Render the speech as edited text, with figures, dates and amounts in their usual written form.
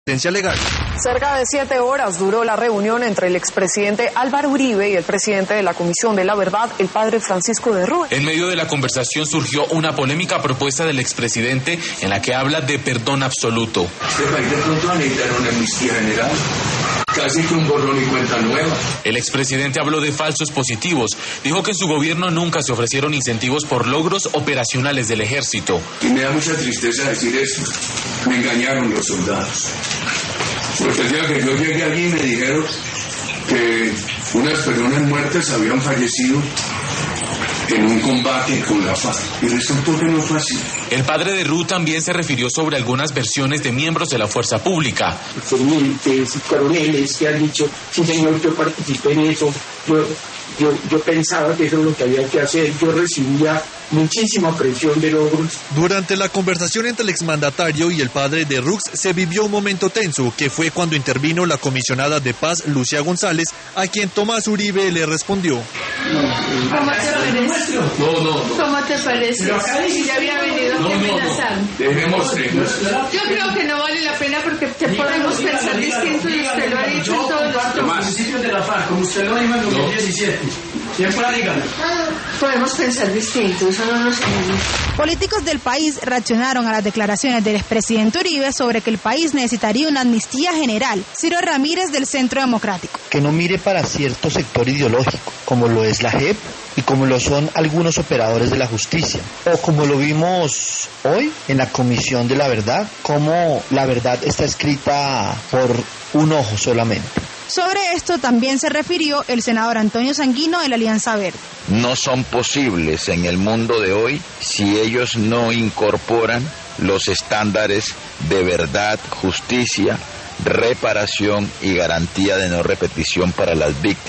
Legal. Cerca de 7 horas duró la reunión entre el expresidente Álvaro Uribe y el presidente de la Comisión de la Verdad, el padre Francisco de Rúa. En medio de la conversación surgió una polémica propuesta del expresidente en la que habla de perdón absoluto. Este país de pronto va a necesitar una amnistía general. Casi que un borrón y cuenta nueva. El expresidente habló de falsos positivos. Dijo que en su gobierno nunca se ofrecieron incentivos por logros operacionales del ejército. Y me da mucha tristeza decir esto. Me engañaron los soldados. Porque el día que yo llegué allí me dijeron que unas personas muertas habían fallecido en un combate con la FARC. Y resultó que no fue así. El padre de Ru también se refirió sobre algunas versiones de miembros de la fuerza pública. Tenientes y coroneles que han dicho, sí señor, yo participé en eso, yo pensaba que eso es lo que había que hacer, yo recibía muchísima presión de logros. Durante la conversación entre el exmandatario y el padre de Rux se vivió un momento tenso, que fue cuando intervino la comisionada de paz, Lucia González, a quien Tomás Uribe le respondió. ¿Cómo te parece? No. ¿Cómo te parece? Si ya había venido aquí amenazando. Dejemos. Yo creo que no vale la pena porque podemos pensar distinto y usted lo ha dicho en todos los principios de la FARC, como usted lo dijo en 2017. Siempre dígalo. Podemos pensar distinto, eso no nos conviene. Políticos del país reaccionaron a las declaraciones del expresidente Uribe sobre que el país necesitaría una amnistía general. Ciro Ramírez, del Centro Democrático. Que no mire para cierto sector ideológico, como lo es la JEP y como lo son algunos operadores de la justicia, o como lo vimos hoy en la Comisión de la Verdad, como la verdad está escrita por un ojo solamente. Sobre esto también se refirió el senador Antonio Sanguino de la Alianza Verde. No son posibles en el mundo de hoy si ellos no incorporan los estándares de verdad, justicia, reparación y garantía de no repetición para las víctimas.